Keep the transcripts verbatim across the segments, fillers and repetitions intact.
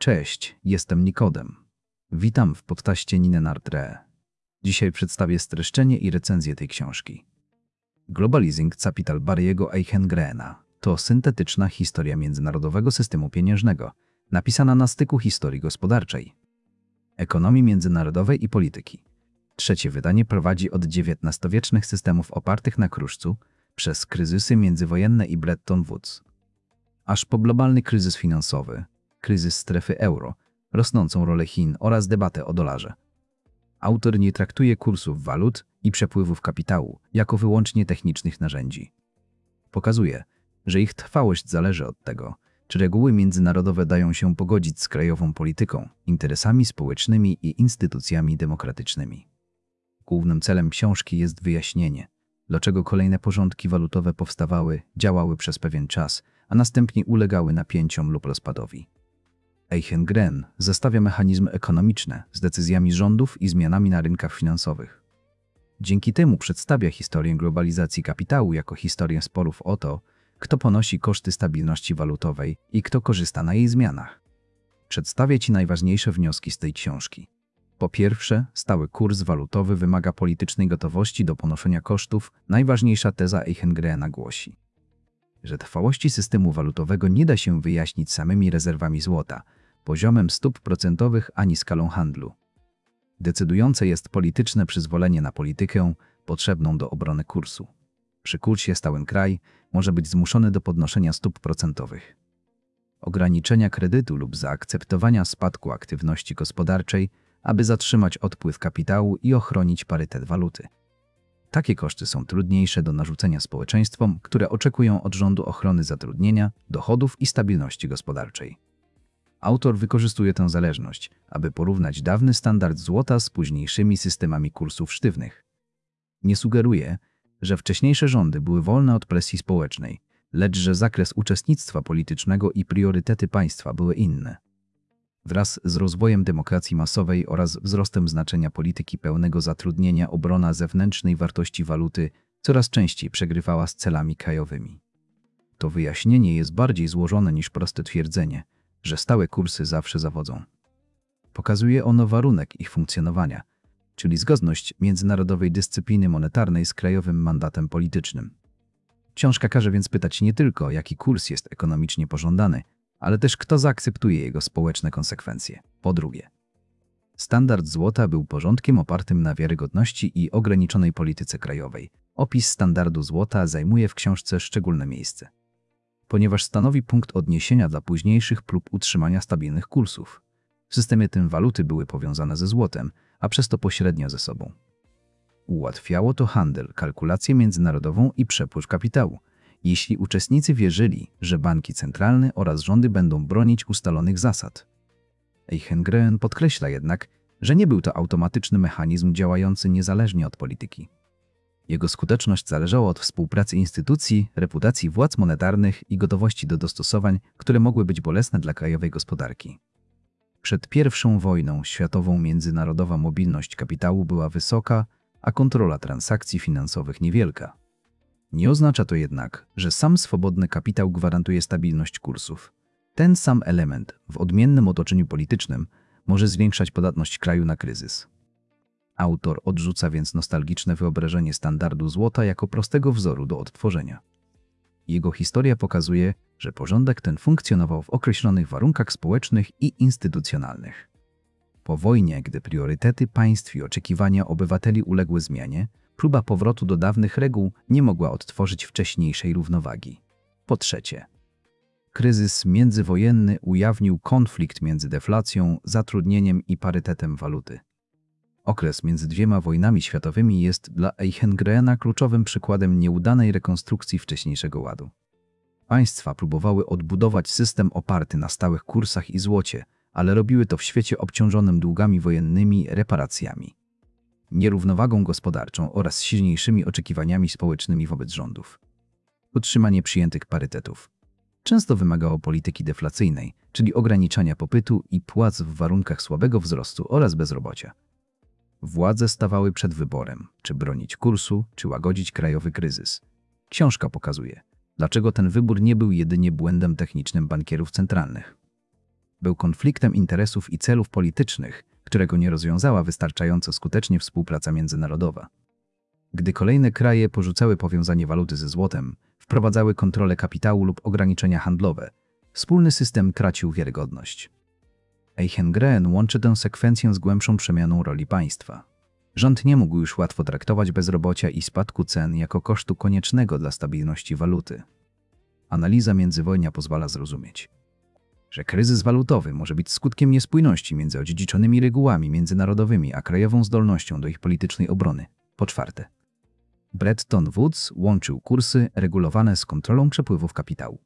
Cześć, jestem Nikodem. Witam w podcaście Ninenardre. Dzisiaj przedstawię streszczenie i recenzję tej książki. Globalizing Capital Barry'ego Eichengrena to syntetyczna historia międzynarodowego systemu pieniężnego, napisana na styku historii gospodarczej, ekonomii międzynarodowej i polityki. Trzecie wydanie prowadzi od dziewiętnastowiecznych systemów opartych na kruszcu, przez kryzysy międzywojenne i Bretton Woods, aż po globalny kryzys finansowy, kryzys strefy euro, rosnącą rolę Chin oraz debatę o dolarze. Autor nie traktuje kursów walut i przepływów kapitału jako wyłącznie technicznych narzędzi. Pokazuje, że ich trwałość zależy od tego, czy reguły międzynarodowe dają się pogodzić z krajową polityką, interesami społecznymi i instytucjami demokratycznymi. Głównym celem książki jest wyjaśnienie, dlaczego kolejne porządki walutowe powstawały, działały przez pewien czas, a następnie ulegały napięciom lub rozpadowi. Eichengren zestawia mechanizmy ekonomiczne z decyzjami rządów i zmianami na rynkach finansowych. Dzięki temu przedstawia historię globalizacji kapitału jako historię sporów o to, kto ponosi koszty stabilności walutowej i kto korzysta na jej zmianach. Przedstawię Ci najważniejsze wnioski z tej książki. Po pierwsze, stały kurs walutowy wymaga politycznej gotowości do ponoszenia kosztów. Najważniejsza teza Eichengrena głosi, że trwałości systemu walutowego nie da się wyjaśnić samymi rezerwami złota, poziomem stóp procentowych ani skalą handlu. Decydujące jest polityczne przyzwolenie na politykę potrzebną do obrony kursu. Przy kursie stałym kraj może być zmuszony do podnoszenia stóp procentowych, ograniczenia kredytu lub zaakceptowania spadku aktywności gospodarczej, aby zatrzymać odpływ kapitału i ochronić parytet waluty. Takie koszty są trudniejsze do narzucenia społeczeństwom, które oczekują od rządu ochrony zatrudnienia, dochodów i stabilności gospodarczej. Autor wykorzystuje tę zależność, aby porównać dawny standard złota z późniejszymi systemami kursów sztywnych. Nie sugeruje, że wcześniejsze rządy były wolne od presji społecznej, lecz że zakres uczestnictwa politycznego i priorytety państwa były inne. Wraz z rozwojem demokracji masowej oraz wzrostem znaczenia polityki pełnego zatrudnienia obrona zewnętrznej wartości waluty coraz częściej przegrywała z celami krajowymi. To wyjaśnienie jest bardziej złożone niż proste twierdzenie, że stałe kursy zawsze zawodzą. Pokazuje ono warunek ich funkcjonowania, czyli zgodność międzynarodowej dyscypliny monetarnej z krajowym mandatem politycznym. Książka każe więc pytać nie tylko, jaki kurs jest ekonomicznie pożądany, ale też kto zaakceptuje jego społeczne konsekwencje. Po drugie, standard złota był porządkiem opartym na wiarygodności i ograniczonej polityce krajowej. Opis standardu złota zajmuje w książce szczególne miejsce, ponieważ stanowi punkt odniesienia dla późniejszych prób utrzymania stabilnych kursów. W systemie tym waluty były powiązane ze złotem, a przez to pośrednio ze sobą. Ułatwiało to handel, kalkulację międzynarodową i przepływ kapitału, jeśli uczestnicy wierzyli, że banki centralne oraz rządy będą bronić ustalonych zasad. Eichengren podkreśla jednak, że nie był to automatyczny mechanizm działający niezależnie od polityki. Jego skuteczność zależała od współpracy instytucji, reputacji władz monetarnych i gotowości do dostosowań, które mogły być bolesne dla krajowej gospodarki. Przed pierwszą wojną światową międzynarodowa mobilność kapitału była wysoka, a kontrola transakcji finansowych niewielka. Nie oznacza to jednak, że sam swobodny kapitał gwarantuje stabilność kursów. Ten sam element w odmiennym otoczeniu politycznym może zwiększać podatność kraju na kryzys. Autor odrzuca więc nostalgiczne wyobrażenie standardu złota jako prostego wzoru do odtworzenia. Jego historia pokazuje, że porządek ten funkcjonował w określonych warunkach społecznych i instytucjonalnych. Po wojnie, gdy priorytety państw i oczekiwania obywateli uległy zmianie, próba powrotu do dawnych reguł nie mogła odtworzyć wcześniejszej równowagi. Po trzecie, kryzys międzywojenny ujawnił konflikt między deflacją, zatrudnieniem i parytetem waluty. Okres między dwiema wojnami światowymi jest dla Eichengrena kluczowym przykładem nieudanej rekonstrukcji wcześniejszego ładu. Państwa próbowały odbudować system oparty na stałych kursach i złocie, ale robiły to w świecie obciążonym długami wojennymi, reparacjami, nierównowagą gospodarczą oraz silniejszymi oczekiwaniami społecznymi wobec rządów. Utrzymanie przyjętych parytetów często wymagało polityki deflacyjnej, czyli ograniczania popytu i płac w warunkach słabego wzrostu oraz bezrobocia. Władze stawały przed wyborem, czy bronić kursu, czy łagodzić krajowy kryzys. Książka pokazuje, dlaczego ten wybór nie był jedynie błędem technicznym bankierów centralnych. był konfliktem interesów i celów politycznych, którego nie rozwiązała wystarczająco skutecznie współpraca międzynarodowa. Gdy kolejne kraje porzucały powiązanie waluty ze złotem, wprowadzały kontrolę kapitału lub ograniczenia handlowe, wspólny system tracił wiarygodność. Eijchen-Green łączy tę sekwencję z głębszą przemianą roli państwa. Rząd nie mógł już łatwo traktować bezrobocia i spadku cen jako kosztu koniecznego dla stabilności waluty. Analiza międzywojnia pozwala zrozumieć, że kryzys walutowy może być skutkiem niespójności między odziedziczonymi regułami międzynarodowymi a krajową zdolnością do ich politycznej obrony. Po czwarte, Bretton Woods łączył kursy regulowane z kontrolą przepływów kapitału.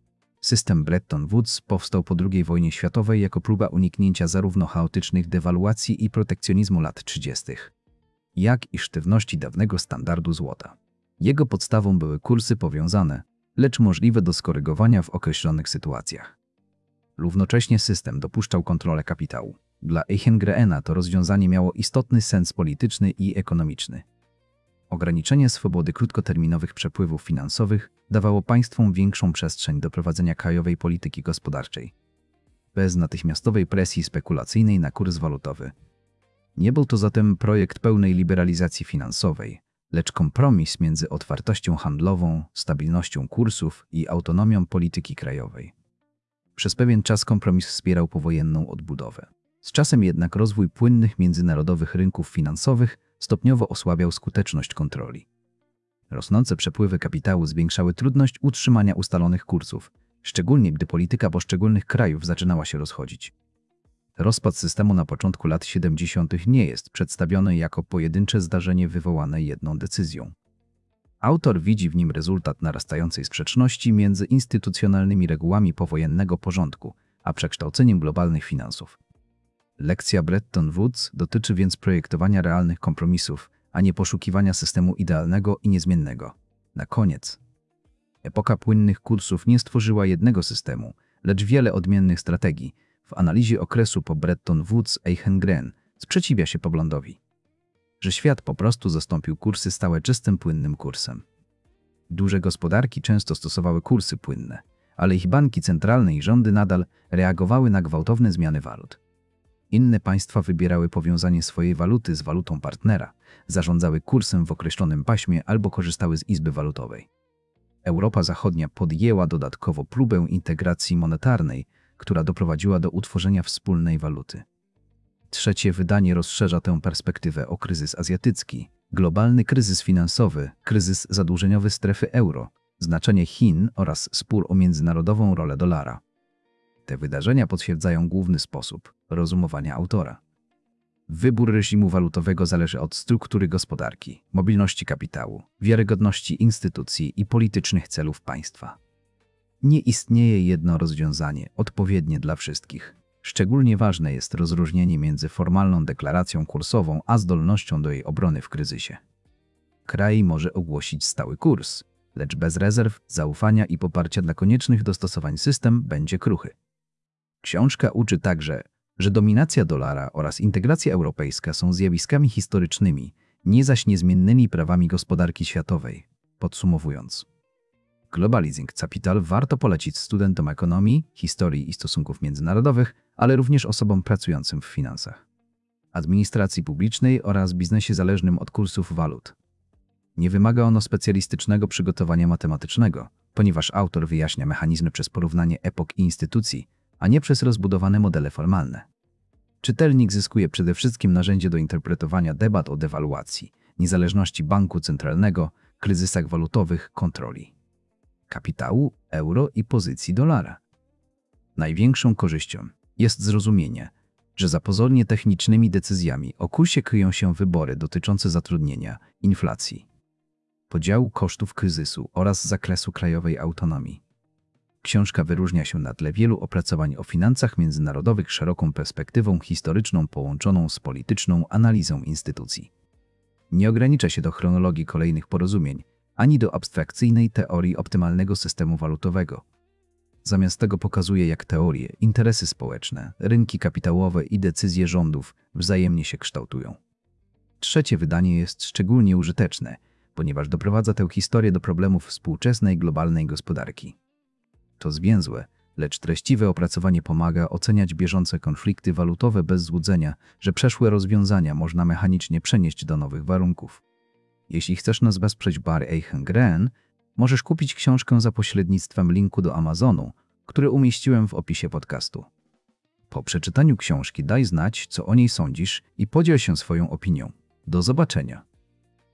System Bretton Woods powstał po drugiej wojnie światowej jako próba uniknięcia zarówno chaotycznych dewaluacji i protekcjonizmu lat trzydziestych, jak i sztywności dawnego standardu złota. Jego podstawą były kursy powiązane, lecz możliwe do skorygowania w określonych sytuacjach. Równocześnie system dopuszczał kontrolę kapitału. Dla Eijchen-Greena to rozwiązanie miało istotny sens polityczny i ekonomiczny. Ograniczenie swobody krótkoterminowych przepływów finansowych dawało państwom większą przestrzeń do prowadzenia krajowej polityki gospodarczej, bez natychmiastowej presji spekulacyjnej na kurs walutowy. Nie był to zatem projekt pełnej liberalizacji finansowej, lecz kompromis między otwartością handlową, stabilnością kursów i autonomią polityki krajowej. Przez pewien czas kompromis wspierał powojenną odbudowę. Z czasem jednak rozwój płynnych międzynarodowych rynków finansowych stopniowo osłabiał skuteczność kontroli. Rosnące przepływy kapitału zwiększały trudność utrzymania ustalonych kursów, szczególnie gdy polityka poszczególnych krajów zaczynała się rozchodzić. Rozpad systemu na początku lat siedemdziesiątych nie jest przedstawiony jako pojedyncze zdarzenie wywołane jedną decyzją. Autor widzi w nim rezultat narastającej sprzeczności między instytucjonalnymi regułami powojennego porządku a przekształceniem globalnych finansów. Lekcja Bretton Woods dotyczy więc projektowania realnych kompromisów, a nie poszukiwania systemu idealnego i niezmiennego. Na koniec, epoka płynnych kursów nie stworzyła jednego systemu, lecz wiele odmiennych strategii. W analizie okresu po Bretton Woods Eijchen-Green sprzeciwia się poglądowi, że świat po prostu zastąpił kursy stałe czystym płynnym kursem. Duże gospodarki często stosowały kursy płynne, ale ich banki centralne i rządy nadal reagowały na gwałtowne zmiany walut. Inne państwa wybierały powiązanie swojej waluty z walutą partnera, zarządzały kursem w określonym paśmie albo korzystały z izby walutowej. Europa Zachodnia podjęła dodatkowo próbę integracji monetarnej, która doprowadziła do utworzenia wspólnej waluty. Trzecie wydanie rozszerza tę perspektywę o kryzys azjatycki, globalny kryzys finansowy, kryzys zadłużeniowy strefy euro, znaczenie Chin oraz spór o międzynarodową rolę dolara. Te wydarzenia potwierdzają główny sposób rozumowania autora. Wybór reżimu walutowego zależy od struktury gospodarki, mobilności kapitału, wiarygodności instytucji i politycznych celów państwa. Nie istnieje jedno rozwiązanie odpowiednie dla wszystkich. Szczególnie ważne jest rozróżnienie między formalną deklaracją kursową a zdolnością do jej obrony w kryzysie. Kraj może ogłosić stały kurs, lecz bez rezerw, zaufania i poparcia dla koniecznych dostosowań system będzie kruchy. Książka uczy także, że dominacja dolara oraz integracja europejska są zjawiskami historycznymi, nie zaś niezmiennymi prawami gospodarki światowej. Podsumowując, Globalizing Capital warto polecić studentom ekonomii, historii i stosunków międzynarodowych, ale również osobom pracującym w finansach, administracji publicznej oraz biznesie zależnym od kursów walut. Nie wymaga ono specjalistycznego przygotowania matematycznego, ponieważ autor wyjaśnia mechanizmy przez porównanie epok i instytucji, a nie przez rozbudowane modele formalne. Czytelnik zyskuje przede wszystkim narzędzie do interpretowania debat o dewaluacji, niezależności banku centralnego, kryzysach walutowych, kontroli kapitału, euro i pozycji dolara. Największą korzyścią jest zrozumienie, że za pozornie technicznymi decyzjami o kursie kryją się wybory dotyczące zatrudnienia, inflacji, podziału kosztów kryzysu oraz zakresu krajowej autonomii. Książka wyróżnia się na tle wielu opracowań o finansach międzynarodowych szeroką perspektywą historyczną połączoną z polityczną analizą instytucji. Nie ogranicza się do chronologii kolejnych porozumień, ani do abstrakcyjnej teorii optymalnego systemu walutowego. Zamiast tego pokazuje, jak teorie, interesy społeczne, rynki kapitałowe i decyzje rządów wzajemnie się kształtują. Trzecie wydanie jest szczególnie użyteczne, ponieważ doprowadza tę historię do problemów współczesnej globalnej gospodarki. To zwięzłe, lecz treściwe opracowanie pomaga oceniać bieżące konflikty walutowe bez złudzenia, że przeszłe rozwiązania można mechanicznie przenieść do nowych warunków. Jeśli chcesz nas wesprzeć Barry Eichengreen, możesz kupić książkę za pośrednictwem linku do Amazonu, który umieściłem w opisie podcastu. Po przeczytaniu książki daj znać, co o niej sądzisz i podziel się swoją opinią. Do zobaczenia.